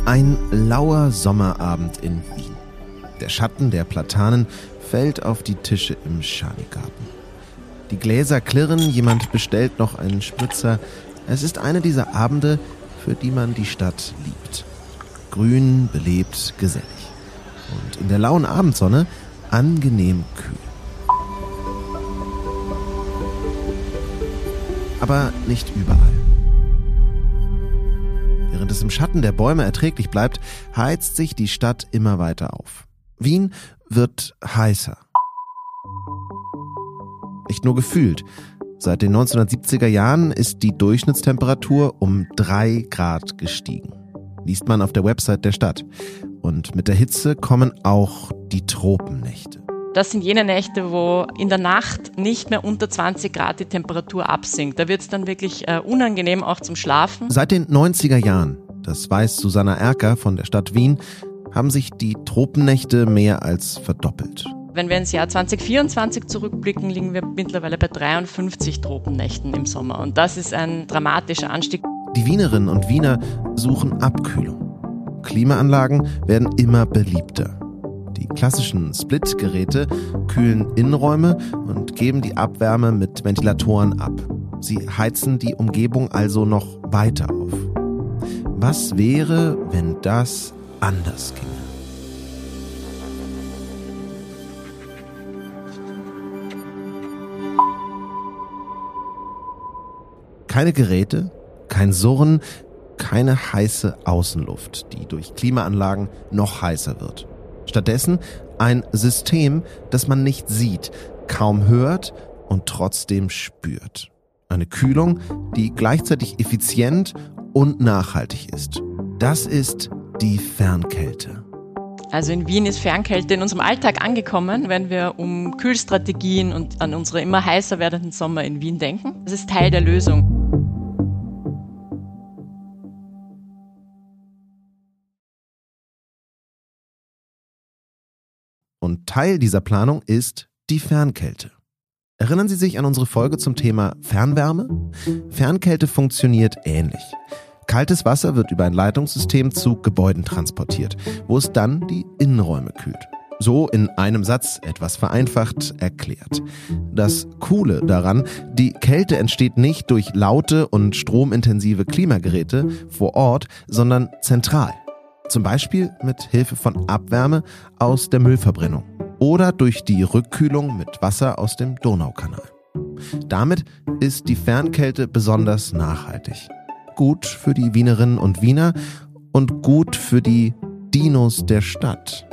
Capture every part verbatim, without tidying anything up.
Ein lauer Sommerabend in Wien. Der Schatten der Platanen fällt auf die Tische im Schanigarten. Die Gläser klirren, jemand bestellt noch einen Spritzer. Es ist einer dieser Abende, für die man die Stadt liebt. Grün, belebt, gesellig. Und in der lauen Abendsonne angenehm kühl. Aber nicht überall. Während es im Schatten der Bäume erträglich bleibt, heizt sich die Stadt immer weiter auf. Wien wird heißer. Nicht nur gefühlt. Seit den neunzehnhundertsiebziger Jahren ist die Durchschnittstemperatur um drei Grad gestiegen. Liest man auf der Website der Stadt. Und mit der Hitze kommen auch die Tropennächte. Das sind jene Nächte, wo in der Nacht nicht mehr unter zwanzig Grad die Temperatur absinkt. Da wird es dann wirklich äh, unangenehm auch zum Schlafen. Seit den neunziger Jahren, das weiß Susanna Erker von der Stadt Wien, haben sich die Tropennächte mehr als verdoppelt. Wenn wir ins Jahr zwanzig vierundzwanzig zurückblicken, liegen wir mittlerweile bei dreiundfünfzig Tropennächten im Sommer. Und das ist ein dramatischer Anstieg. Die Wienerinnen und Wiener suchen Abkühlung. Klimaanlagen werden immer beliebter. Die klassischen Split-Geräte kühlen Innenräume und geben die Abwärme mit Ventilatoren ab. Sie heizen die Umgebung also noch weiter auf. Was wäre, wenn das anders ginge? Keine Geräte, kein Surren, keine heiße Außenluft, die durch Klimaanlagen noch heißer wird. Stattdessen ein System, das man nicht sieht, kaum hört und trotzdem spürt. Eine Kühlung, die gleichzeitig effizient und nachhaltig ist. Das ist die Fernkälte. Also in Wien ist Fernkälte in unserem Alltag angekommen, wenn wir um Kühlstrategien und an unsere immer heißer werdenden Sommer in Wien denken. Das ist Teil der Lösung. Und Teil dieser Planung ist die Fernkälte. Erinnern Sie sich an unsere Folge zum Thema Fernwärme? Fernkälte funktioniert ähnlich. Kaltes Wasser wird über ein Leitungssystem zu Gebäuden transportiert, wo es dann die Innenräume kühlt. So in einem Satz etwas vereinfacht erklärt. Das Coole daran, die Kälte entsteht nicht durch laute und stromintensive Klimageräte vor Ort, sondern zentral. Zum Beispiel mit Hilfe von Abwärme aus der Müllverbrennung oder durch die Rückkühlung mit Wasser aus dem Donaukanal. Damit ist die Fernkälte besonders nachhaltig. Gut für die Wienerinnen und Wiener und gut für die Dinos der Stadt.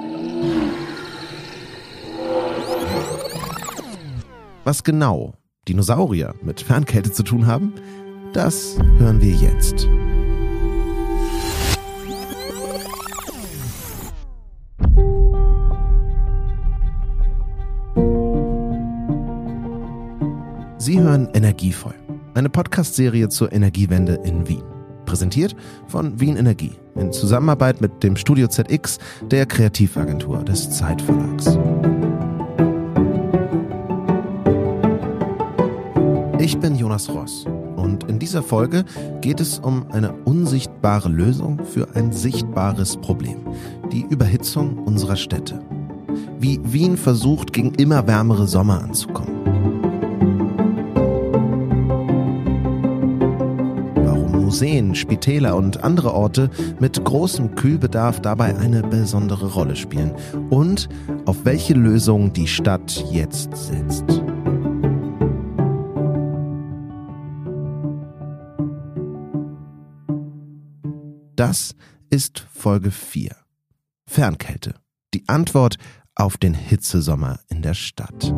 Was genau Dinosaurier mit Fernkälte zu tun haben, das hören wir jetzt. Sie hören Energievoll, eine Podcast-Serie zur Energiewende in Wien. Präsentiert von Wien Energie in Zusammenarbeit mit dem Studio Z X, der Kreativagentur des Zeitverlags. Ich bin Jonas Ross und in dieser Folge geht es um eine unsichtbare Lösung für ein sichtbares Problem, die Überhitzung unserer Städte. Wie Wien versucht, gegen immer wärmere Sommer anzukommen. Museen, Spitäler und andere Orte mit großem Kühlbedarf dabei eine besondere Rolle spielen und auf welche Lösung die Stadt jetzt setzt. Das ist Folge vier. Fernkälte. Die Antwort auf den Hitzesommer in der Stadt.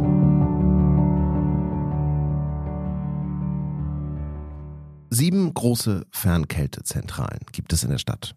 Sieben große Fernkältezentralen gibt es in der Stadt.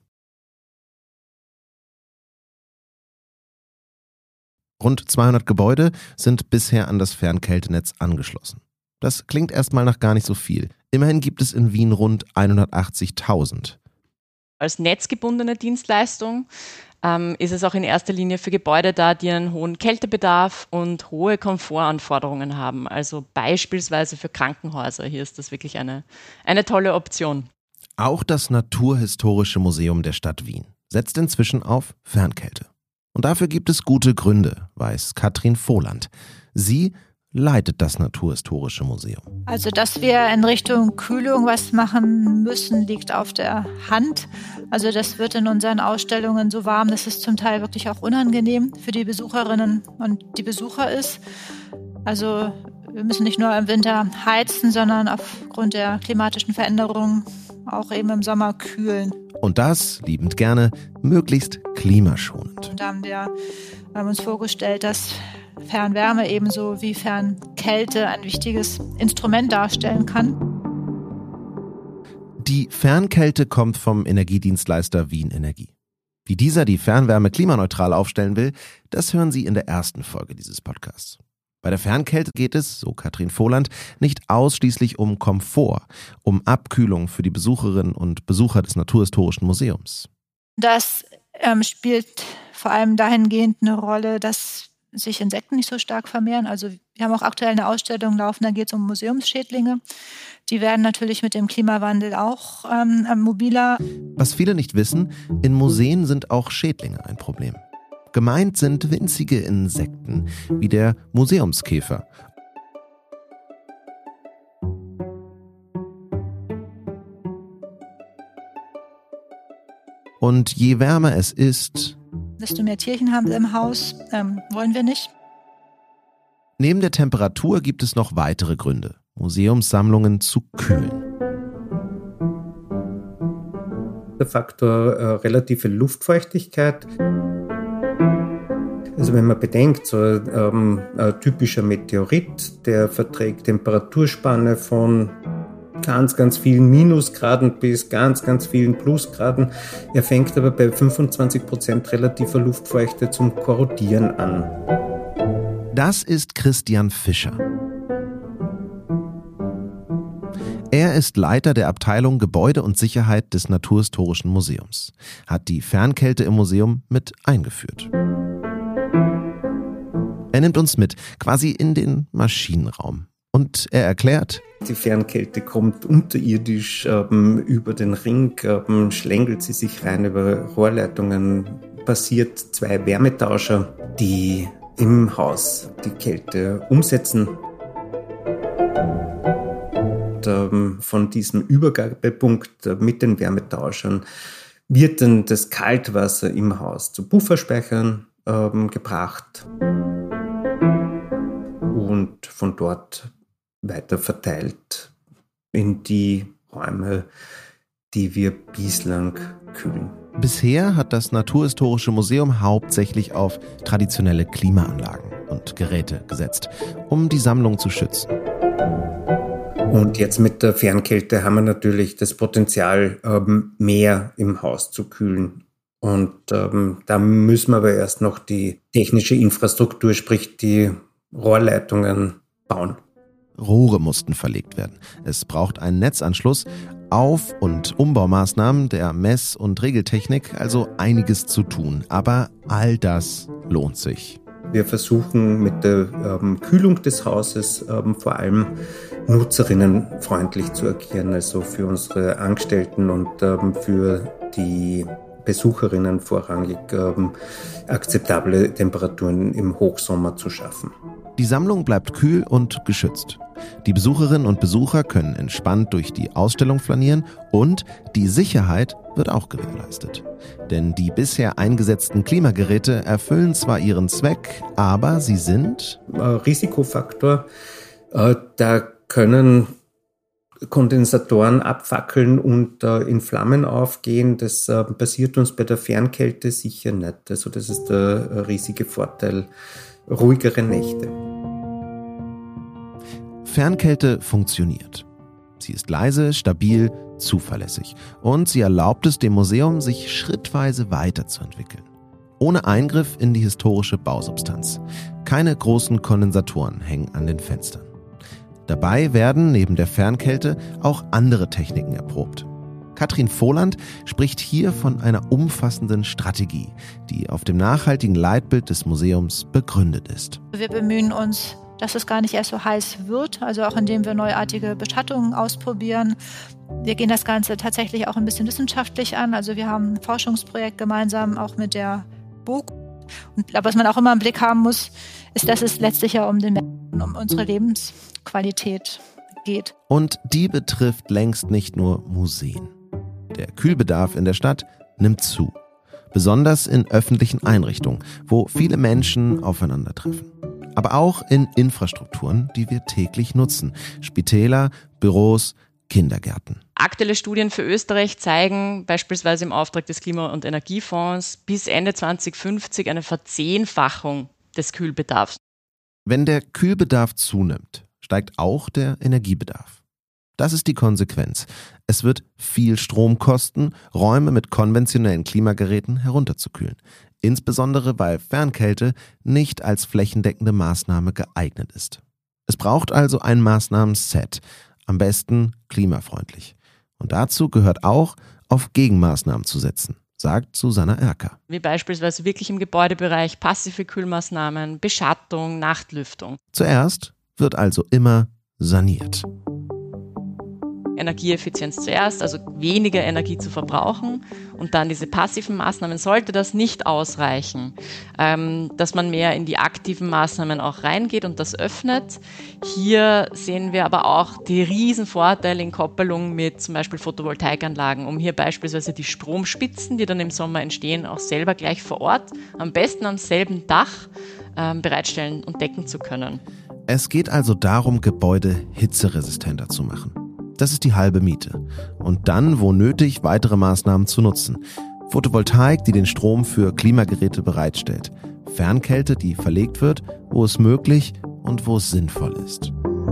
Rund zweihundert Gebäude sind bisher an das Fernkältenetz angeschlossen. Das klingt erstmal nach gar nicht so viel. Immerhin gibt es in Wien rund hundertachtzigtausend. Als netzgebundene Dienstleistung ähm, ist es auch in erster Linie für Gebäude da, die einen hohen Kältebedarf und hohe Komfortanforderungen haben. Also beispielsweise für Krankenhäuser. Hier ist das wirklich eine, eine tolle Option. Auch das Naturhistorische Museum der Stadt Wien setzt inzwischen auf Fernkälte. Und dafür gibt es gute Gründe, weiß Katrin Voland. Sie leitet das Naturhistorische Museum. Also, dass wir in Richtung Kühlung was machen müssen, liegt auf der Hand. Also das wird in unseren Ausstellungen so warm, dass es zum Teil wirklich auch unangenehm für die Besucherinnen und die Besucher ist. Also wir müssen nicht nur im Winter heizen, sondern aufgrund der klimatischen Veränderungen auch eben im Sommer kühlen. Und das, liebend gerne, möglichst klimaschonend. Und da haben wir haben uns vorgestellt, dass Fernwärme ebenso wie Fernkälte ein wichtiges Instrument darstellen kann. Die Fernkälte kommt vom Energiedienstleister Wien Energie. Wie dieser die Fernwärme klimaneutral aufstellen will, das hören Sie in der ersten Folge dieses Podcasts. Bei der Fernkälte geht es, so Katrin Voland, nicht ausschließlich um Komfort, um Abkühlung für die Besucherinnen und Besucher des Naturhistorischen Museums. Das ähm, spielt vor allem dahingehend eine Rolle, dass sich Insekten nicht so stark vermehren. Also wir haben auch aktuell eine Ausstellung laufen, da geht es um Museumsschädlinge. Die werden natürlich mit dem Klimawandel auch ähm, mobiler. Was viele nicht wissen, in Museen sind auch Schädlinge ein Problem. Gemeint sind winzige Insekten, wie der Museumskäfer. Und je wärmer es ist, desto mehr Tierchen haben wir im Haus, ähm, wollen wir nicht. Neben der Temperatur gibt es noch weitere Gründe, Museumssammlungen zu kühlen. Der Faktor äh, relative Luftfeuchtigkeit. Also wenn man bedenkt, so ähm, ein typischer Meteorit, der verträgt Temperaturspanne von ganz, ganz vielen Minusgraden bis ganz, ganz vielen Plusgraden. Er fängt aber bei fünfundzwanzig Prozent relativer Luftfeuchte zum Korrodieren an. Das ist Christian Fischer. Er ist Leiter der Abteilung Gebäude und Sicherheit des Naturhistorischen Museums, hat die Fernkälte im Museum mit eingeführt. Er nimmt uns mit, quasi in den Maschinenraum. Und er erklärt: Die Fernkälte kommt unterirdisch ähm, über den Ring, ähm, schlängelt sie sich rein über Rohrleitungen, passiert zwei Wärmetauscher, die im Haus die Kälte umsetzen. Und, ähm, von diesem Übergabepunkt äh, mit den Wärmetauschern wird dann das Kaltwasser im Haus zu Pufferspeichern ähm, gebracht und von dort weiter verteilt in die Räume, die wir bislang kühlen. Bisher hat das Naturhistorische Museum hauptsächlich auf traditionelle Klimaanlagen und Geräte gesetzt, um die Sammlung zu schützen. Und jetzt mit der Fernkälte haben wir natürlich das Potenzial, ähm, mehr im Haus zu kühlen. Und ähm, da müssen wir aber erst noch die technische Infrastruktur, sprich die Rohrleitungen, bauen. Rohre mussten verlegt werden. Es braucht einen Netzanschluss, Auf- und Umbaumaßnahmen der Mess- und Regeltechnik, also einiges zu tun. Aber all das lohnt sich. Wir versuchen mit der ähm, Kühlung des Hauses ähm, vor allem nutzerinnenfreundlich zu agieren, also für unsere Angestellten und ähm, für die Besucherinnen vorrangig ähm, akzeptable Temperaturen im Hochsommer zu schaffen. Die Sammlung bleibt kühl und geschützt. Die Besucherinnen und Besucher können entspannt durch die Ausstellung flanieren und die Sicherheit wird auch gewährleistet. Denn die bisher eingesetzten Klimageräte erfüllen zwar ihren Zweck, aber sie sind Äh, Risikofaktor, äh, da können Kondensatoren abfackeln und äh, in Flammen aufgehen. Das äh, passiert uns bei der Fernkälte sicher nicht. Also das ist der äh, riesige Vorteil. Ruhigere Nächte. Fernkälte funktioniert. Sie ist leise, stabil, zuverlässig und sie erlaubt es dem Museum, sich schrittweise weiterzuentwickeln. Ohne Eingriff in die historische Bausubstanz. Keine großen Kondensatoren hängen an den Fenstern. Dabei werden neben der Fernkälte auch andere Techniken erprobt. Katrin Voland spricht hier von einer umfassenden Strategie, die auf dem nachhaltigen Leitbild des Museums begründet ist. Wir bemühen uns dass es gar nicht erst so heiß wird, also auch indem wir neuartige Beschattungen ausprobieren. Wir gehen das Ganze tatsächlich auch ein bisschen wissenschaftlich an. Also wir haben ein Forschungsprojekt gemeinsam auch mit der B O K. Und was man auch immer im Blick haben muss, ist, dass es letztlich ja um den Menschen, um unsere Lebensqualität geht. Und die betrifft längst nicht nur Museen. Der Kühlbedarf in der Stadt nimmt zu. Besonders in öffentlichen Einrichtungen, wo viele Menschen aufeinandertreffen. Aber auch in Infrastrukturen, die wir täglich nutzen. Spitäler, Büros, Kindergärten. Aktuelle Studien für Österreich zeigen beispielsweise im Auftrag des Klima- und Energiefonds bis Ende zwanzig fünfzig eine Verzehnfachung des Kühlbedarfs. Wenn der Kühlbedarf zunimmt, steigt auch der Energiebedarf. Das ist die Konsequenz. Es wird viel Strom kosten, Räume mit konventionellen Klimageräten herunterzukühlen. Insbesondere, weil Fernkälte nicht als flächendeckende Maßnahme geeignet ist. Es braucht also ein Maßnahmen-Set, am besten klimafreundlich. Und dazu gehört auch, auf Gegenmaßnahmen zu setzen, sagt Susanna Erker. Wie beispielsweise wirklich im Gebäudebereich passive Kühlmaßnahmen, Beschattung, Nachtlüftung. Zuerst wird also immer saniert. Energieeffizienz zuerst, also weniger Energie zu verbrauchen und dann diese passiven Maßnahmen. Sollte das nicht ausreichen, ähm, dass man mehr in die aktiven Maßnahmen auch reingeht und das öffnet. Hier sehen wir aber auch die riesen Vorteile in Koppelung mit zum Beispiel Photovoltaikanlagen, um hier beispielsweise die Stromspitzen, die dann im Sommer entstehen, auch selber gleich vor Ort, am besten am selben Dach ähm, bereitstellen und decken zu können. Es geht also darum, Gebäude hitzeresistenter zu machen. Das ist die halbe Miete. Und dann, wo nötig, weitere Maßnahmen zu nutzen. Photovoltaik, die den Strom für Klimageräte bereitstellt. Fernkälte, die verlegt wird, wo es möglich und wo es sinnvoll ist.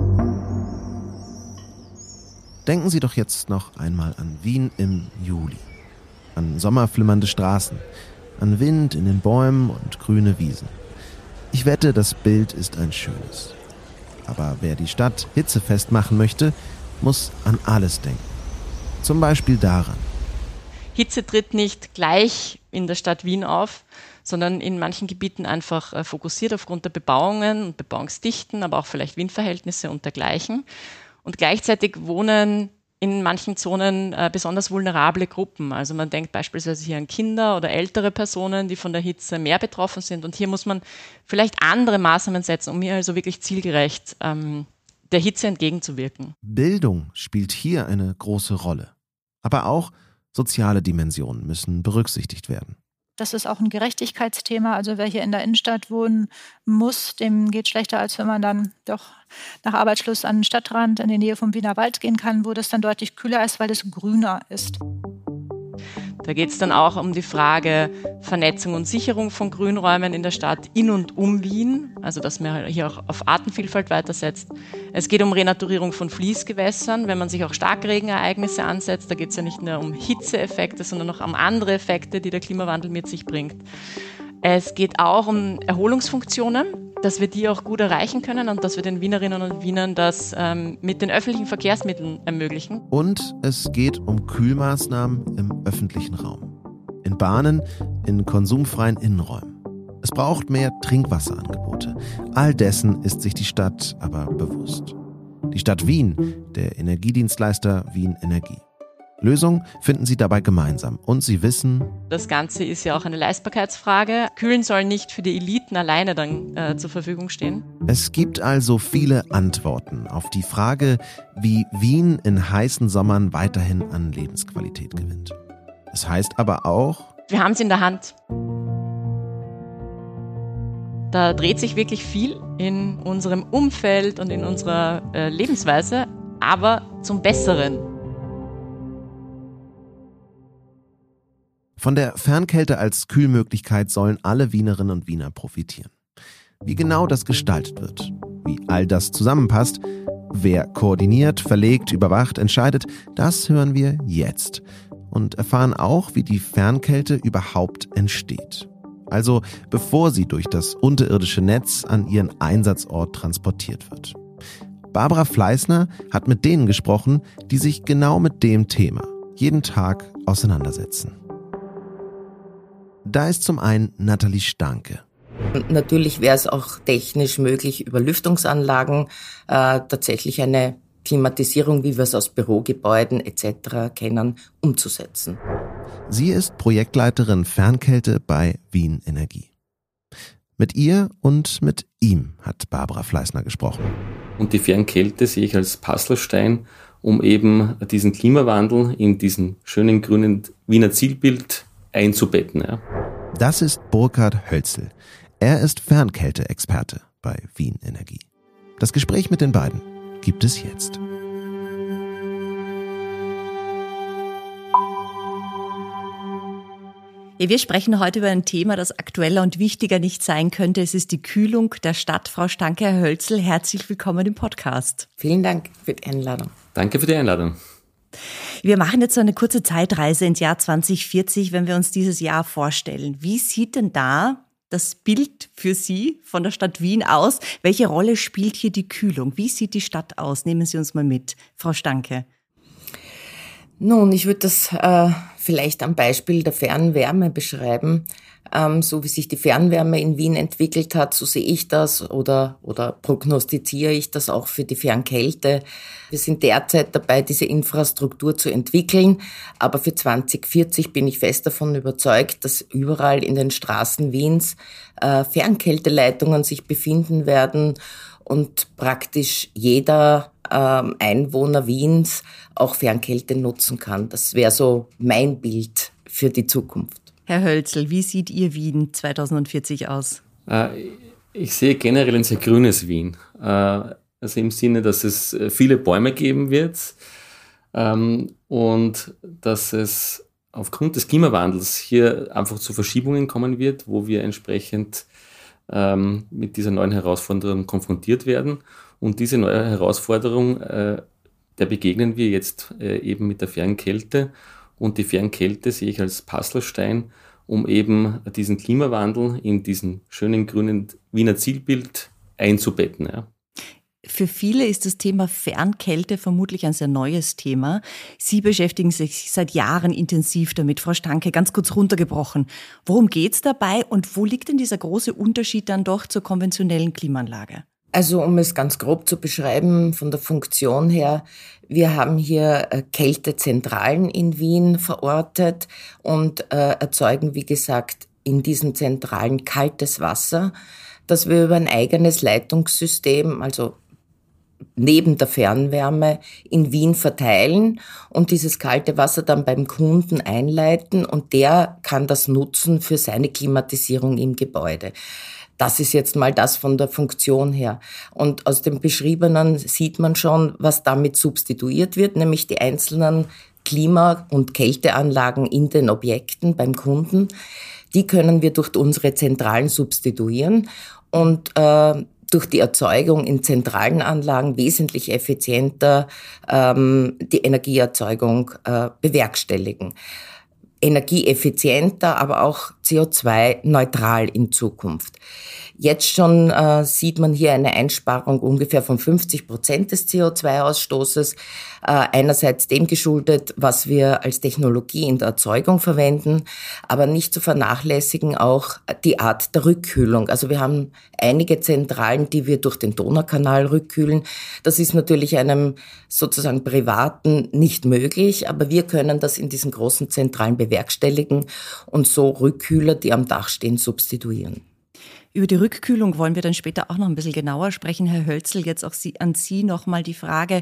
Denken Sie doch jetzt noch einmal an Wien im Juli. An sommerflimmernde Straßen, an Wind in den Bäumen und grüne Wiesen. Ich wette, das Bild ist ein schönes. Aber wer die Stadt hitzefest machen möchte, muss an alles denken. Zum Beispiel daran. Hitze tritt nicht gleich in der Stadt Wien auf, sondern in manchen Gebieten einfach fokussiert aufgrund der Bebauungen und Bebauungsdichten, aber auch vielleicht Windverhältnisse und dergleichen. Und gleichzeitig wohnen in manchen Zonen äh, besonders vulnerable Gruppen. Also man denkt beispielsweise hier an Kinder oder ältere Personen, die von der Hitze mehr betroffen sind. Und hier muss man vielleicht andere Maßnahmen setzen, um hier also wirklich zielgerecht ähm, der Hitze entgegenzuwirken. Bildung spielt hier eine große Rolle. Aber auch soziale Dimensionen müssen berücksichtigt werden. Das ist auch ein Gerechtigkeitsthema. Also wer hier in der Innenstadt wohnen muss, dem geht schlechter, als wenn man dann doch nach Arbeitsschluss an den Stadtrand in die Nähe vom Wiener Wald gehen kann, wo das dann deutlich kühler ist, weil es grüner ist. Da geht es dann auch um die Frage Vernetzung und Sicherung von Grünräumen in der Stadt in und um Wien, also dass man hier auch auf Artenvielfalt weitersetzt. Es geht um Renaturierung von Fließgewässern, wenn man sich auch Starkregenereignisse ansetzt. Da geht es ja nicht nur um Hitzeeffekte, sondern auch um andere Effekte, die der Klimawandel mit sich bringt. Es geht auch um Erholungsfunktionen, dass wir die auch gut erreichen können und dass wir den Wienerinnen und Wienern das ähm, mit den öffentlichen Verkehrsmitteln ermöglichen. Und es geht um Kühlmaßnahmen im öffentlichen Raum. In Bahnen, in konsumfreien Innenräumen. Es braucht mehr Trinkwasserangebote. All dessen ist sich die Stadt aber bewusst. Die Stadt Wien, der Energiedienstleister Wien Energie. Lösung finden sie dabei gemeinsam und sie wissen, das Ganze ist ja auch eine Leistbarkeitsfrage. Kühlen soll nicht für die Eliten alleine dann äh, zur Verfügung stehen. Es gibt also viele Antworten auf die Frage, wie Wien in heißen Sommern weiterhin an Lebensqualität gewinnt. Es heißt aber auch, wir haben es in der Hand. Da dreht sich wirklich viel in unserem Umfeld und in unserer äh, Lebensweise, aber zum Besseren. Von der Fernkälte als Kühlmöglichkeit sollen alle Wienerinnen und Wiener profitieren. Wie genau das gestaltet wird, wie all das zusammenpasst, wer koordiniert, verlegt, überwacht, entscheidet, das hören wir jetzt. Und erfahren auch, wie die Fernkälte überhaupt entsteht. Also bevor sie durch das unterirdische Netz an ihren Einsatzort transportiert wird. Barbara Fleißner hat mit denen gesprochen, die sich genau mit dem Thema jeden Tag auseinandersetzen. Da ist zum einen Nathalie Stanke. Natürlich wäre es auch technisch möglich, über Lüftungsanlagen äh, tatsächlich eine Klimatisierung, wie wir es aus Bürogebäuden et cetera kennen, umzusetzen. Sie ist Projektleiterin Fernkälte bei Wien Energie. Mit ihr und mit ihm hat Barbara Fleißner gesprochen. Und die Fernkälte sehe ich als Puzzlestein, um eben diesen Klimawandel in diesen schönen grünen Wiener Zielbild einzubetten. Ja. Das ist Burkhard Hölzel. Er ist Fernkälteexperte bei Wien Energie. Das Gespräch mit den beiden gibt es jetzt. Ja, wir sprechen heute über ein Thema, das aktueller und wichtiger nicht sein könnte. Es ist die Kühlung der Stadt. Frau Stanke, Herr Hölzel, herzlich willkommen im Podcast. Vielen Dank für die Einladung. Danke für die Einladung. Wir machen jetzt so eine kurze Zeitreise ins Jahr zwanzig vierzig, wenn wir uns dieses Jahr vorstellen. Wie sieht denn da das Bild für Sie von der Stadt Wien aus? Welche Rolle spielt hier die Kühlung? Wie sieht die Stadt aus? Nehmen Sie uns mal mit, Frau Stanke. Nun, ich würde das äh, vielleicht am Beispiel der Fernwärme beschreiben. Ähm, so wie sich die Fernwärme in Wien entwickelt hat, so sehe ich das oder, oder prognostiziere ich das auch für die Fernkälte. Wir sind derzeit dabei, diese Infrastruktur zu entwickeln, aber für zwanzig vierzig bin ich fest davon überzeugt, dass überall in den Straßen Wiens äh, Fernkälteleitungen sich befinden werden und praktisch jeder ähm, Einwohner Wiens auch Fernkälte nutzen kann. Das wäre so mein Bild für die Zukunft. Herr Hölzel, wie sieht Ihr Wien zwanzig vierzig aus? Ich sehe generell ein sehr grünes Wien. Also im Sinne, dass es viele Bäume geben wird und dass es aufgrund des Klimawandels hier einfach zu Verschiebungen kommen wird, wo wir entsprechend mit dieser neuen Herausforderung konfrontiert werden. Und diese neue Herausforderung, der begegnen wir jetzt eben mit der Fernkälte. Und die Fernkälte sehe ich als Puzzlestein, um eben diesen Klimawandel in diesen schönen grünen Wiener Zielbild einzubetten. Ja. Für viele ist das Thema Fernkälte vermutlich ein sehr neues Thema. Sie beschäftigen sich seit Jahren intensiv damit. Frau Stanke, ganz kurz runtergebrochen. Worum geht's dabei und wo liegt denn dieser große Unterschied dann doch zur konventionellen Klimaanlage? Also um es ganz grob zu beschreiben, von der Funktion her, wir haben hier Kältezentralen in Wien verortet und äh, erzeugen, wie gesagt, in diesen Zentralen kaltes Wasser, das wir über ein eigenes Leitungssystem, also neben der Fernwärme, in Wien verteilen und dieses kalte Wasser dann beim Kunden einleiten und der kann das nutzen für seine Klimatisierung im Gebäude. Das ist jetzt mal das von der Funktion her. Und aus dem Beschriebenen sieht man schon, was damit substituiert wird, nämlich die einzelnen Klima- und Kälteanlagen in den Objekten beim Kunden. Die können wir durch unsere Zentralen substituieren und äh, durch die Erzeugung in zentralen Anlagen wesentlich effizienter ähm, die Energieerzeugung äh, bewerkstelligen. Energieeffizienter, aber auch C O zwei neutral in Zukunft. Jetzt schon äh, sieht man hier eine Einsparung ungefähr von fünfzig Prozent des C O zwei Ausstoßes. Äh, einerseits dem geschuldet, was wir als Technologie in der Erzeugung verwenden, aber nicht zu vernachlässigen auch die Art der Rückkühlung. Also wir haben einige Zentralen, die wir durch den Donaukanal rückkühlen. Das ist natürlich einem sozusagen Privaten nicht möglich, aber wir können das in diesen großen Zentralen bewerkstelligen und so Rückkühler, die am Dach stehen, substituieren. Über die Rückkühlung wollen wir dann später auch noch ein bisschen genauer sprechen. Herr Hölzel, jetzt auch Sie, an Sie nochmal die Frage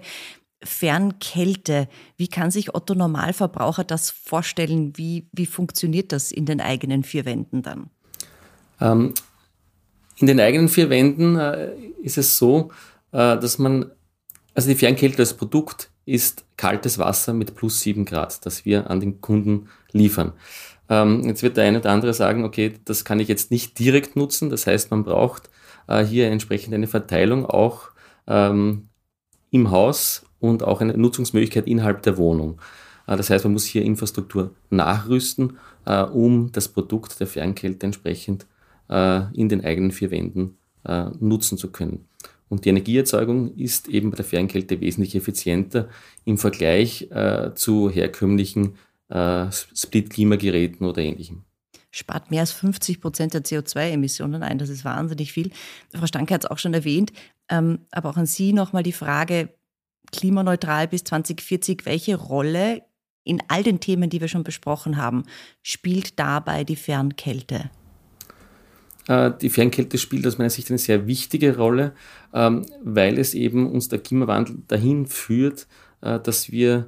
Fernkälte. Wie kann sich Otto Normalverbraucher das vorstellen? Wie, wie funktioniert das in den eigenen vier Wänden dann? Ähm, in den eigenen vier Wänden äh, ist es so, äh, dass man, also die Fernkälte als Produkt ist kaltes Wasser mit plus sieben Grad, das wir an den Kunden liefern. Ähm, jetzt wird der eine oder andere sagen, okay, das kann ich jetzt nicht direkt nutzen. Das heißt, man braucht äh, hier entsprechend eine Verteilung auch ähm, im Haus und auch eine Nutzungsmöglichkeit innerhalb der Wohnung. Äh, das heißt, man muss hier Infrastruktur nachrüsten, äh, um das Produkt der Fernkälte entsprechend äh, in den eigenen vier Wänden äh, nutzen zu können. Und die Energieerzeugung ist eben bei der Fernkälte wesentlich effizienter im Vergleich äh, zu herkömmlichen äh, Split-Klimageräten oder Ähnlichem. spart mehr als fünfzig Prozent der C O zwei Emissionen ein. Das ist wahnsinnig viel. Frau Stanke hat es auch schon erwähnt. Ähm, aber auch an Sie nochmal die Frage, klimaneutral bis zwanzig vierzig, welche Rolle in all den Themen, die wir schon besprochen haben, spielt dabei die Fernkälte? Die Fernkälte spielt aus meiner Sicht eine sehr wichtige Rolle, weil es eben uns der Klimawandel dahin führt, dass wir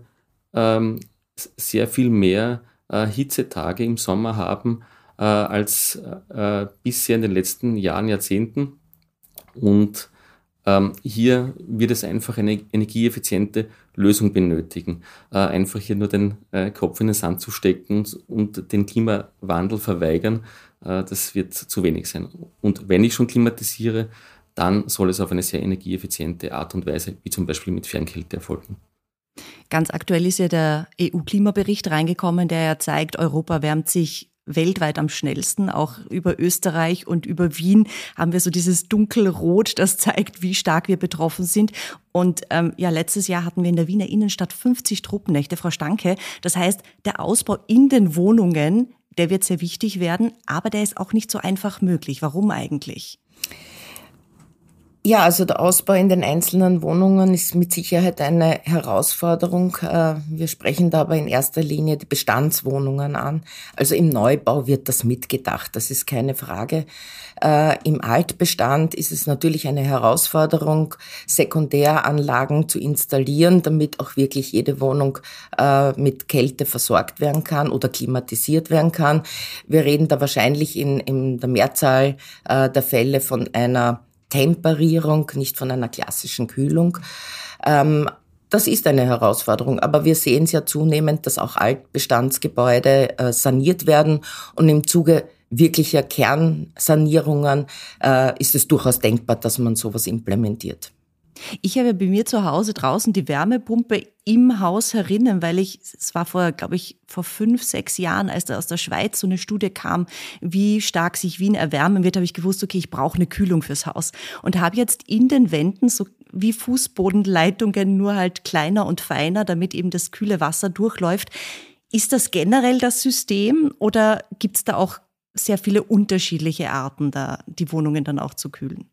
sehr viel mehr Hitzetage im Sommer haben als bisher in den letzten Jahren, Jahrzehnten. Und hier wird es einfach eine energieeffiziente Lösung benötigen. Einfach hier nur den Kopf in den Sand zu stecken und den Klimawandel verweigern, das wird zu wenig sein. Und wenn ich schon klimatisiere, dann soll es auf eine sehr energieeffiziente Art und Weise, wie zum Beispiel mit Fernkälte, erfolgen. Ganz aktuell ist ja der E U-Klimabericht reingekommen, der ja zeigt, Europa wärmt sich weltweit am schnellsten. Auch über Österreich und über Wien haben wir so dieses Dunkelrot, das zeigt, wie stark wir betroffen sind. Und ähm, ja, letztes Jahr hatten wir in der Wiener Innenstadt fünfzig Truppennächte, Frau Stanke. Das heißt, der Ausbau in den Wohnungen, der wird sehr wichtig werden, aber der ist auch nicht so einfach möglich. Warum eigentlich? Ja, also der Ausbau in den einzelnen Wohnungen ist mit Sicherheit eine Herausforderung. Wir sprechen da aber in erster Linie die Bestandswohnungen an. Also im Neubau wird das mitgedacht, das ist keine Frage. Im Altbestand ist es natürlich eine Herausforderung, Sekundäranlagen zu installieren, damit auch wirklich jede Wohnung mit Kälte versorgt werden kann oder klimatisiert werden kann. Wir reden da wahrscheinlich in, in der Mehrzahl der Fälle von einer Temperierung, nicht von einer klassischen Kühlung. Ähm, das ist eine Herausforderung, aber wir sehen es ja zunehmend, dass auch Altbestandsgebäude äh, saniert werden und im Zuge wirklicher Kernsanierungen äh, ist es durchaus denkbar, dass man sowas implementiert. Ich habe bei mir zu Hause draußen die Wärmepumpe im Haus herinnen, weil ich, es war vor, glaube ich, vor fünf, sechs Jahren, als da aus der Schweiz so eine Studie kam, wie stark sich Wien erwärmen wird, habe ich gewusst, okay, ich brauche eine Kühlung fürs Haus. Und habe jetzt in den Wänden so wie Fußbodenleitungen, nur halt kleiner und feiner, damit eben das kühle Wasser durchläuft. Ist das generell das System oder gibt es da auch sehr viele unterschiedliche Arten, da die Wohnungen dann auch zu kühlen?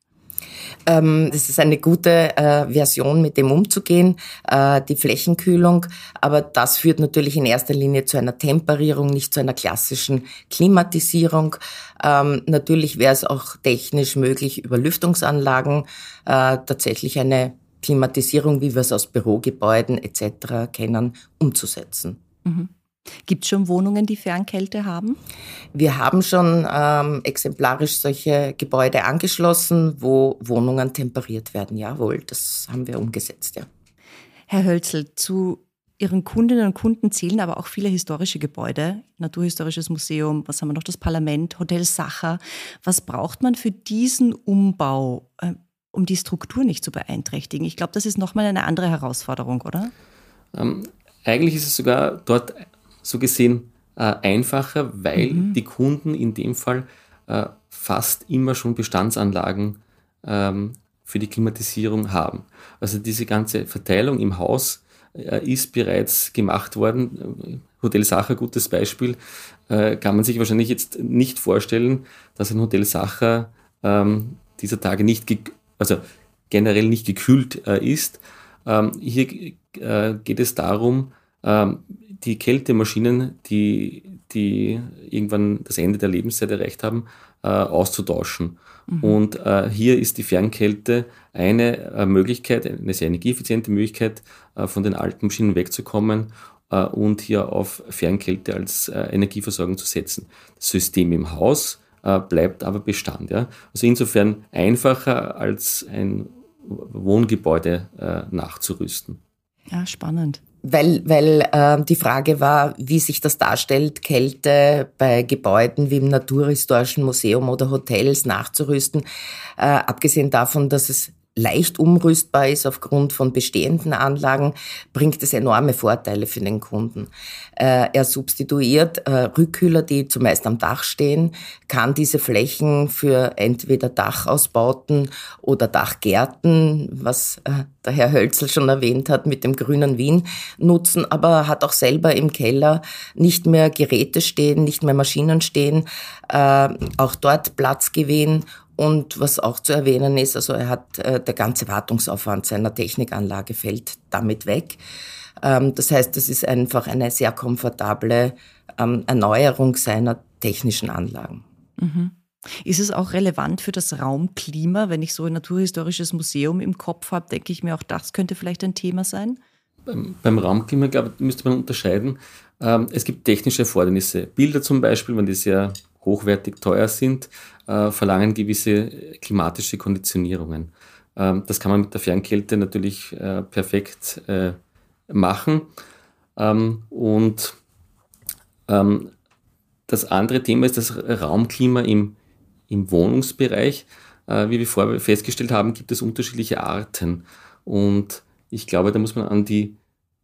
Das ist eine gute äh, Version, mit dem umzugehen, äh, die Flächenkühlung. Aber das führt natürlich in erster Linie zu einer Temperierung, nicht zu einer klassischen Klimatisierung. Ähm, natürlich wäre es auch technisch möglich, über Lüftungsanlagen äh, tatsächlich eine Klimatisierung, wie wir es aus Bürogebäuden et cetera kennen, umzusetzen. Mhm. Gibt es schon Wohnungen, die Fernkälte haben? Wir haben schon ähm, exemplarisch solche Gebäude angeschlossen, wo Wohnungen temperiert werden. Jawohl, das haben wir umgesetzt, ja. Herr Hölzl, zu Ihren Kundinnen und Kunden zählen aber auch viele historische Gebäude. Naturhistorisches Museum, was haben wir noch? Das Parlament, Hotel Sacher. Was braucht man für diesen Umbau, äh, um die Struktur nicht zu beeinträchtigen? Ich glaube, das ist nochmal eine andere Herausforderung, oder? Ähm, eigentlich ist es sogar dort so gesehen äh, einfacher, weil mhm. die Kunden in dem Fall äh, fast immer schon Bestandsanlagen ähm, für die Klimatisierung haben. Also diese ganze Verteilung im Haus äh, ist bereits gemacht worden. Hotel Sacher, gutes Beispiel, äh, kann man sich wahrscheinlich jetzt nicht vorstellen, dass ein Hotel Sacher ähm, dieser Tage nicht, ge- also generell nicht gekühlt äh, ist. Ähm, hier äh, geht es darum, ähm, die Kältemaschinen, die, die irgendwann das Ende der Lebenszeit erreicht haben, äh, auszutauschen. Mhm. Und äh, hier ist die Fernkälte eine äh, Möglichkeit, eine sehr energieeffiziente Möglichkeit, äh, von den alten Maschinen wegzukommen äh, und hier auf Fernkälte als äh, Energieversorgung zu setzen. Das System im Haus äh, bleibt aber Bestand. Ja? Also insofern einfacher als ein Wohngebäude äh, nachzurüsten. Ja, spannend. Weil, weil äh, die Frage war, wie sich das darstellt, Kälte bei Gebäuden wie im Naturhistorischen Museum oder Hotels nachzurüsten. Äh, abgesehen davon, dass es leicht umrüstbar ist aufgrund von bestehenden Anlagen, bringt es enorme Vorteile für den Kunden. Äh, er substituiert äh, Rückkühler, die zumeist am Dach stehen, kann diese Flächen für entweder Dachausbauten oder Dachgärten, was äh, der Herr Hölzl schon erwähnt hat, mit dem grünen Wien nutzen, aber hat auch selber im Keller nicht mehr Geräte stehen, nicht mehr Maschinen stehen, äh, auch dort Platzgewinn. Und was auch zu erwähnen ist, also er hat äh, der ganze Wartungsaufwand seiner Technikanlage fällt damit weg. Ähm, das heißt, das ist einfach eine sehr komfortable ähm, Erneuerung seiner technischen Anlagen. Mhm. Ist es auch relevant für das Raumklima? Wenn ich so ein Naturhistorisches Museum im Kopf habe, denke ich mir auch, das könnte vielleicht ein Thema sein? Beim, beim Raumklima, glaube ich, müsste man unterscheiden. Ähm, es gibt technische Erfordernisse. Bilder zum Beispiel, wenn die sehr hochwertig teuer sind, äh, verlangen gewisse klimatische Konditionierungen. Ähm, das kann man mit der Fernkälte natürlich äh, perfekt äh, machen. Ähm, und ähm, das andere Thema ist das Raumklima im, im Wohnungsbereich. Äh, wie wir vorher festgestellt haben, gibt es unterschiedliche Arten. Und ich glaube, da muss man an die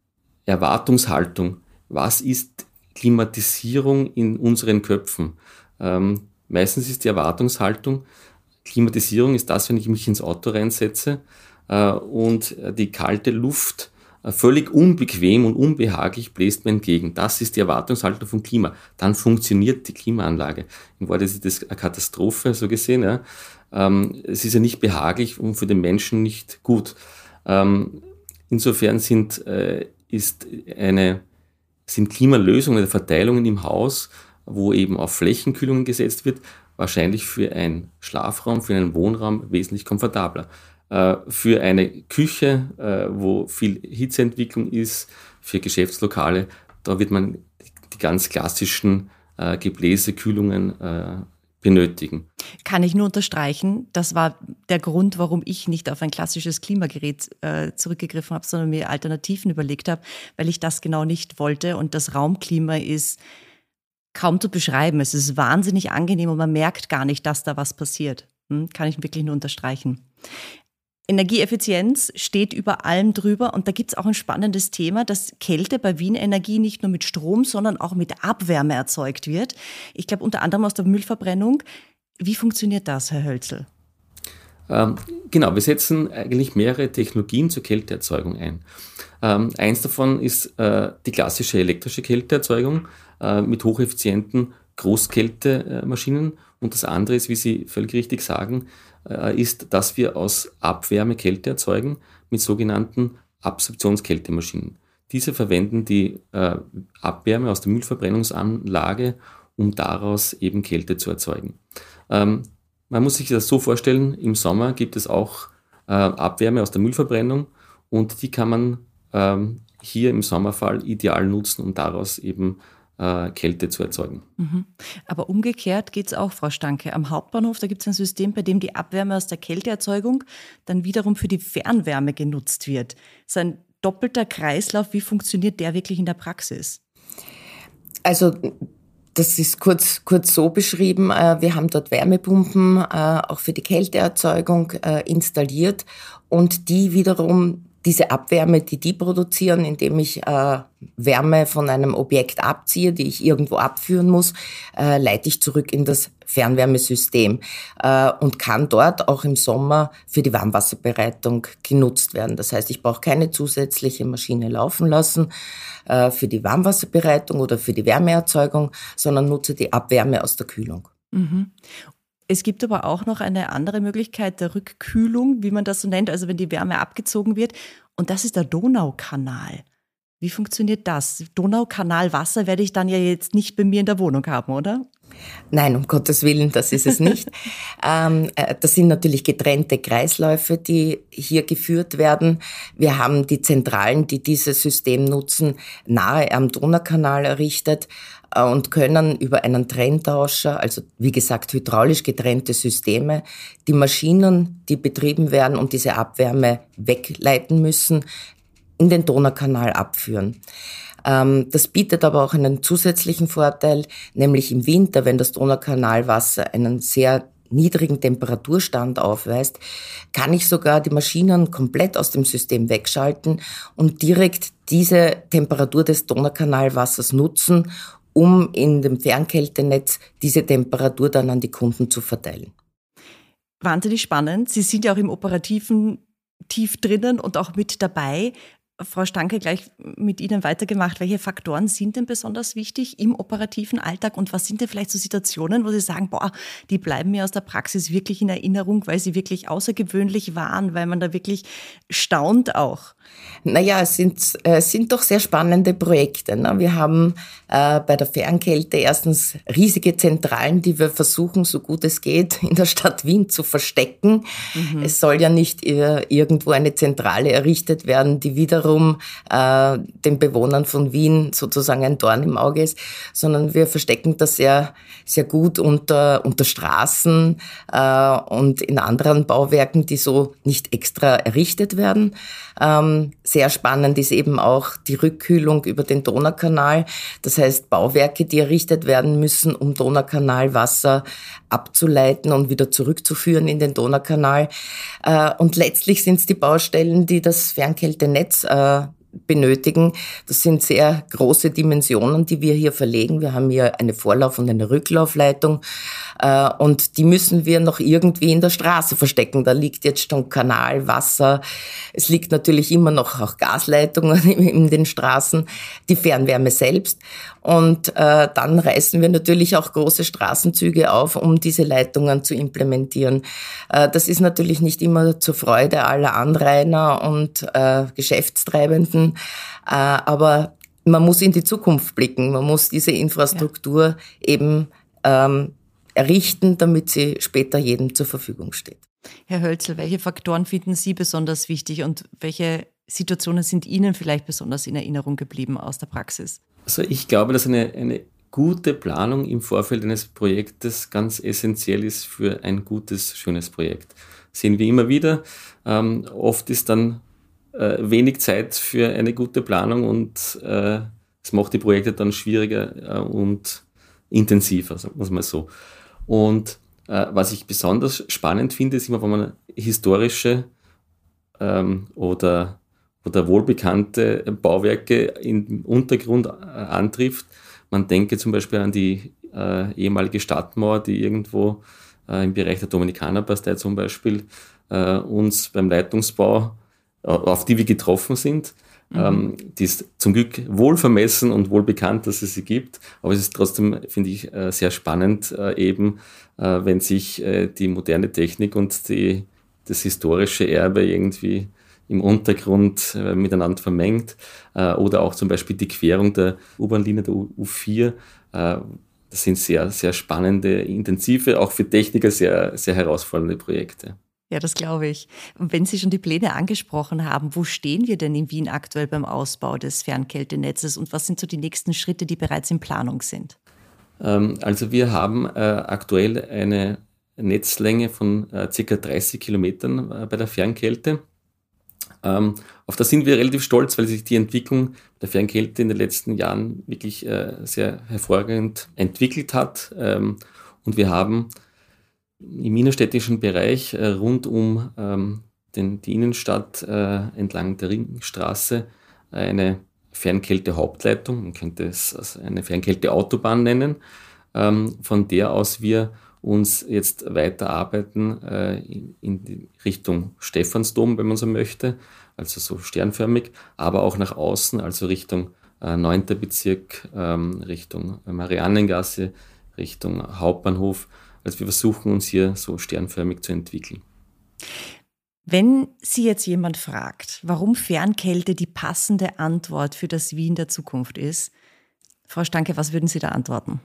Erwartungshaltung, was ist Klimatisierung in unseren Köpfen? Ähm, meistens ist die Erwartungshaltung, Klimatisierung ist das, wenn ich mich ins Auto reinsetze äh, und die kalte Luft äh, völlig unbequem und unbehaglich bläst mir entgegen. Das ist die Erwartungshaltung vom Klima. Dann funktioniert die Klimaanlage. In Wahrheit ist das eine Katastrophe, so gesehen. Ja. Ähm, es ist ja nicht behaglich und für den Menschen nicht gut. Ähm, insofern sind, äh, ist eine, sind Klimalösungen, Verteilungen im Haus, wo eben auf Flächenkühlungen gesetzt wird, wahrscheinlich für einen Schlafraum, für einen Wohnraum wesentlich komfortabler. Äh, für eine Küche, äh, wo viel Hitzeentwicklung ist, für Geschäftslokale, da wird man die ganz klassischen äh, Gebläsekühlungen äh, benötigen. Kann ich nur unterstreichen, das war der Grund, warum ich nicht auf ein klassisches Klimagerät äh, zurückgegriffen habe, sondern mir Alternativen überlegt habe, weil ich das genau nicht wollte. Und das Raumklima ist kaum zu beschreiben. Es ist wahnsinnig angenehm und man merkt gar nicht, dass da was passiert. Hm? Kann ich wirklich nur unterstreichen. Energieeffizienz steht über allem drüber und da gibt es auch ein spannendes Thema, dass Kälte bei Wien Energie nicht nur mit Strom, sondern auch mit Abwärme erzeugt wird. Ich glaube unter anderem aus der Müllverbrennung. Wie funktioniert das, Herr Hölzl? Ähm, genau, wir setzen eigentlich mehrere Technologien zur Kälteerzeugung ein. Ähm, eins davon ist äh, die klassische elektrische Kälteerzeugung äh, mit hocheffizienten Großkältemaschinen. Und das andere ist, wie Sie völlig richtig sagen, äh, ist, dass wir aus Abwärme Kälte erzeugen mit sogenannten Absorptionskältemaschinen. Diese verwenden die äh, Abwärme aus der Müllverbrennungsanlage, um daraus eben Kälte zu erzeugen. Ähm, man muss sich das so vorstellen, im Sommer gibt es auch äh, Abwärme aus der Müllverbrennung und die kann man ähm, hier im Sommerfall ideal nutzen, um daraus eben äh, Kälte zu erzeugen. Mhm. Aber umgekehrt geht es auch, Frau Stanke. Am Hauptbahnhof, da gibt es ein System, bei dem die Abwärme aus der Kälteerzeugung dann wiederum für die Fernwärme genutzt wird. Das ist ein doppelter Kreislauf. Wie funktioniert der wirklich in der Praxis? Also das ist kurz, kurz so beschrieben. Wir haben dort Wärmepumpen auch für die Kälteerzeugung installiert und die wiederum, diese Abwärme, die die produzieren, indem ich Wärme von einem Objekt abziehe, die ich irgendwo abführen muss, leite ich zurück in das Fernwärmesystem und kann dort auch im Sommer für die Warmwasserbereitung genutzt werden. Das heißt, ich brauche keine zusätzliche Maschine laufen lassen für die Warmwasserbereitung oder für die Wärmeerzeugung, sondern nutze die Abwärme aus der Kühlung. Mhm. Es gibt aber auch noch eine andere Möglichkeit der Rückkühlung, wie man das so nennt, also wenn die Wärme abgezogen wird. Und das ist der Donaukanal. Wie funktioniert das? Donaukanalwasser werde ich dann ja jetzt nicht bei mir in der Wohnung haben, oder? Nein, um Gottes Willen, das ist es nicht. ähm, das sind natürlich getrennte Kreisläufe, die hier geführt werden. Wir haben die Zentralen, die dieses System nutzen, nahe am Donaukanal errichtet äh, und können über einen Trenntauscher, also wie gesagt hydraulisch getrennte Systeme, die Maschinen, die betrieben werden und diese Abwärme wegleiten müssen, in den Donaukanal abführen. Das bietet aber auch einen zusätzlichen Vorteil, nämlich im Winter, wenn das Donaukanalwasser einen sehr niedrigen Temperaturstand aufweist, kann ich sogar die Maschinen komplett aus dem System wegschalten und direkt diese Temperatur des Donaukanalwassers nutzen, um in dem Fernkältenetz diese Temperatur dann an die Kunden zu verteilen. Wahnsinnig spannend. Sie sind ja auch im Operativen tief drinnen und auch mit dabei. Frau Stanke, gleich mit Ihnen weitergemacht. Welche Faktoren sind denn besonders wichtig im operativen Alltag und was sind denn vielleicht so Situationen, wo Sie sagen, boah, die bleiben mir aus der Praxis wirklich in Erinnerung, weil sie wirklich außergewöhnlich waren, weil man da wirklich staunt auch? Naja, es sind, äh, sind doch sehr spannende Projekte. Ne? Wir haben äh, bei der Fernkälte erstens riesige Zentralen, die wir versuchen, so gut es geht, in der Stadt Wien zu verstecken. Mhm. Es soll ja nicht äh, irgendwo eine Zentrale errichtet werden, die wiederum äh, den Bewohnern von Wien sozusagen ein Dorn im Auge ist, sondern wir verstecken das sehr, sehr gut unter, unter Straßen äh, und in anderen Bauwerken, die so nicht extra errichtet werden. Ähm, sehr spannend ist eben auch die Rückkühlung über den Donaukanal. Das heißt, Bauwerke, die errichtet werden müssen, um Donaukanalwasser abzuleiten und wieder zurückzuführen in den Donaukanal. Äh, und letztlich sind es die Baustellen, die das Fernkältenetz äh, benötigen. Das sind sehr große Dimensionen, die wir hier verlegen. Wir haben hier eine Vorlauf- und eine Rücklaufleitung äh, und die müssen wir noch irgendwie in der Straße verstecken. Da liegt jetzt schon Kanal, Wasser. Es liegt natürlich immer noch auch Gasleitungen in den Straßen, die Fernwärme selbst. Und äh, dann reißen wir natürlich auch große Straßenzüge auf, um diese Leitungen zu implementieren. Äh, das ist natürlich nicht immer zur Freude aller Anrainer und äh, Geschäftstreibenden, äh, aber man muss in die Zukunft blicken. Man muss diese Infrastruktur ja. eben ähm, errichten, damit sie später jedem zur Verfügung steht. Herr Hölzl, welche Faktoren finden Sie besonders wichtig und welche Situationen sind Ihnen vielleicht besonders in Erinnerung geblieben aus der Praxis? Also ich glaube, dass eine, eine gute Planung im Vorfeld eines Projektes ganz essentiell ist für ein gutes, schönes Projekt. Sehen wir immer wieder. Ähm, oft ist dann äh, wenig Zeit für eine gute Planung und äh, es macht die Projekte dann schwieriger äh, und intensiver, sagen wir es mal so. Und äh, was ich besonders spannend finde, ist immer, wenn man historische ähm, oder oder wohlbekannte Bauwerke im Untergrund äh, antrifft. Man denke zum Beispiel an die äh, ehemalige Stadtmauer, die irgendwo äh, im Bereich der Dominikanerpastei zum Beispiel äh, uns beim Leitungsbau, äh, auf die wir getroffen sind. Mhm. Ähm, die ist zum Glück wohl vermessen und wohl bekannt, dass es sie gibt, aber es ist trotzdem, finde ich, äh, sehr spannend äh, eben, äh, wenn sich äh, die moderne Technik und die, das historische Erbe irgendwie im Untergrund äh, miteinander vermengt äh, oder auch zum Beispiel die Querung der U-Bahn-Linie der U vier. Äh, das sind sehr, sehr spannende, intensive, auch für Techniker sehr, sehr herausfordernde Projekte. Ja, das glaube ich. Und wenn Sie schon die Pläne angesprochen haben, wo stehen wir denn in Wien aktuell beim Ausbau des Fernkältenetzes und was sind so die nächsten Schritte, die bereits in Planung sind? Ähm, also wir haben äh, aktuell eine Netzlänge von äh, ca. dreißig Kilometern äh, bei der Fernkälte. Ähm, auf das sind wir relativ stolz, weil sich die Entwicklung der Fernkälte in den letzten Jahren wirklich äh, sehr hervorragend entwickelt hat. Ähm, und wir haben im innerstädtischen Bereich äh, rund um ähm, den, die Innenstadt äh, entlang der Ringstraße eine Fernkälte-Hauptleitung, man könnte es also eine Fernkälte-Autobahn nennen, ähm, von der aus wir uns jetzt weiterarbeiten äh, in, in die Richtung Stephansdom, wenn man so möchte, also so sternförmig, aber auch nach außen, also Richtung äh, neunter Bezirk, ähm, Richtung Mariannengasse, Richtung Hauptbahnhof. Also wir versuchen uns hier so sternförmig zu entwickeln. Wenn Sie jetzt jemand fragt, warum Fernkälte die passende Antwort für das Wien der Zukunft ist, Frau Stanke, was würden Sie da antworten?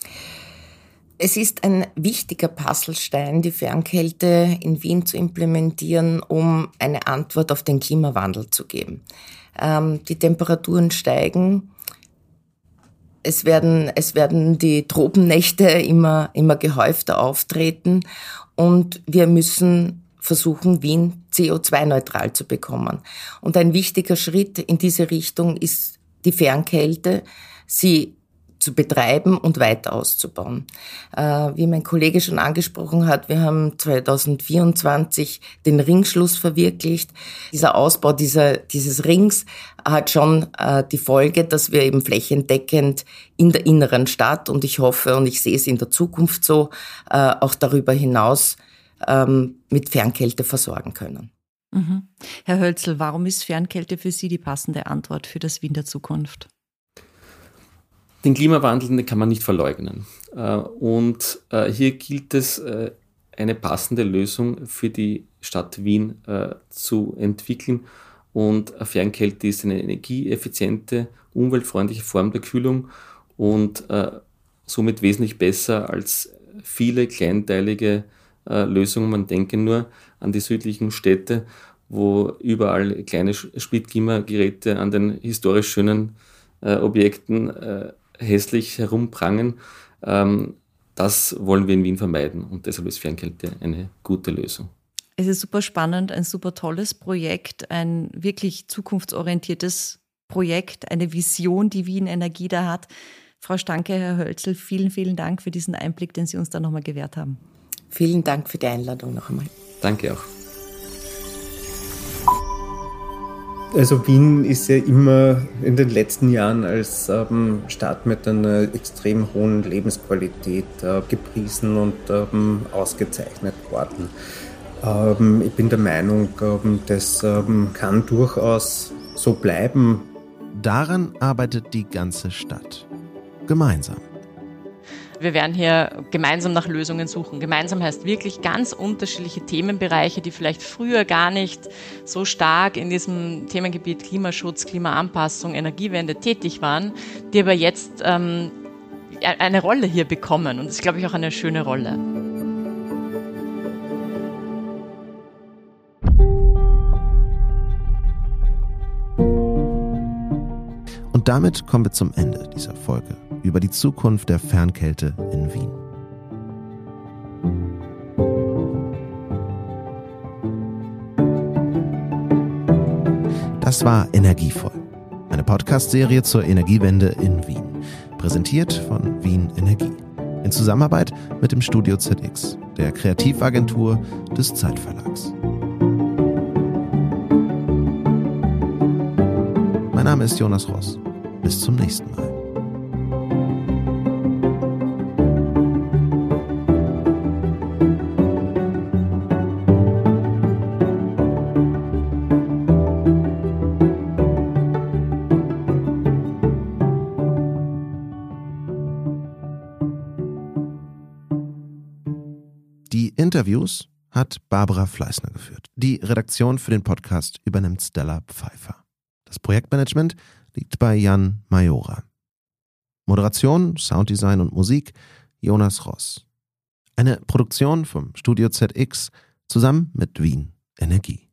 Es ist ein wichtiger Puzzlestein, die Fernkälte in Wien zu implementieren, um eine Antwort auf den Klimawandel zu geben. Ähm, die Temperaturen steigen, es werden, es werden die Tropennächte immer, immer gehäufter auftreten und wir müssen versuchen, Wien C O zwei neutral zu bekommen. Und ein wichtiger Schritt in diese Richtung ist die Fernkälte. Sie zu betreiben und weiter auszubauen. Äh, wie mein Kollege schon angesprochen hat, wir haben zweitausendvierundzwanzig den Ringschluss verwirklicht. Dieser Ausbau dieser, dieses Rings hat schon äh, die Folge, dass wir eben flächendeckend in der inneren Stadt, und ich hoffe und ich sehe es in der Zukunft so, äh, auch darüber hinaus ähm, mit Fernkälte versorgen können. Mhm. Herr Hölzl, warum ist Fernkälte für Sie die passende Antwort für das Wien der Zukunft? Den Klimawandel, den kann man nicht verleugnen. Und hier gilt es, eine passende Lösung für die Stadt Wien zu entwickeln. Und Fernkälte ist eine energieeffiziente, umweltfreundliche Form der Kühlung und somit wesentlich besser als viele kleinteilige Lösungen. Man denke nur an die südlichen Städte, wo überall kleine Splitklimageräte an den historisch schönen Objekten hässlich herumprangen. Das wollen wir in Wien vermeiden und deshalb ist Fernkälte eine gute Lösung. Es ist super spannend, ein super tolles Projekt, ein wirklich zukunftsorientiertes Projekt, eine Vision, die Wien Energie da hat. Frau Stanke, Herr Hölzl, vielen, vielen Dank für diesen Einblick, den Sie uns da nochmal gewährt haben. Vielen Dank für die Einladung noch einmal. Danke auch. Also Wien ist ja immer in den letzten Jahren als ähm, Stadt mit einer extrem hohen Lebensqualität äh, gepriesen und ähm, ausgezeichnet worden. Ähm, ich bin der Meinung, ähm, das ähm, kann durchaus so bleiben. Daran arbeitet die ganze Stadt. Gemeinsam. Wir werden hier gemeinsam nach Lösungen suchen. Gemeinsam heißt wirklich ganz unterschiedliche Themenbereiche, die vielleicht früher gar nicht so stark in diesem Themengebiet Klimaschutz, Klimaanpassung, Energiewende tätig waren, die aber jetzt ähm, eine Rolle hier bekommen. Und das ist, glaube ich, auch eine schöne Rolle. Und damit kommen wir zum Ende dieser Folge über die Zukunft der Fernkälte in Wien. Das war Energievoll, eine Podcast-Serie zur Energiewende in Wien, präsentiert von Wien Energie, in Zusammenarbeit mit dem Studio Z X, der Kreativagentur des Zeitverlags. Mein Name ist Jonas Ross. Bis zum nächsten Mal. Die Interviews hat Barbara Fleißner geführt. Die Redaktion für den Podcast übernimmt Stella Pfeiffer. Das Projektmanagement liegt bei Jan Majora. Moderation, Sounddesign und Musik Jonas Ross. Eine Produktion vom Studio Z X zusammen mit Wien Energie.